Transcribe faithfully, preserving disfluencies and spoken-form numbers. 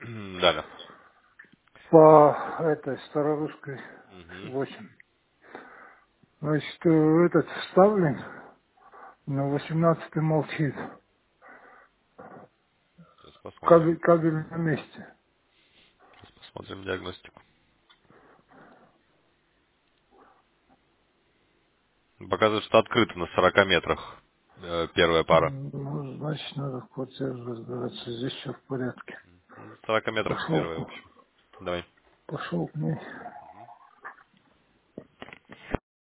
Да, да. По этой старорусской Угу. восемь. Значит, э, этот вставлен, но восемнадцатый молчит. Сейчас посмотрим. Кабель, кабель на месте. Сейчас посмотрим диагностику. Показывает, что открыто на сорока метрах э, первая пара. Ну, значит, надо в квартире разбираться. Здесь все в порядке. Ну, в сорока метрах Пошел, первая, в общем. Давай. пошел к ней.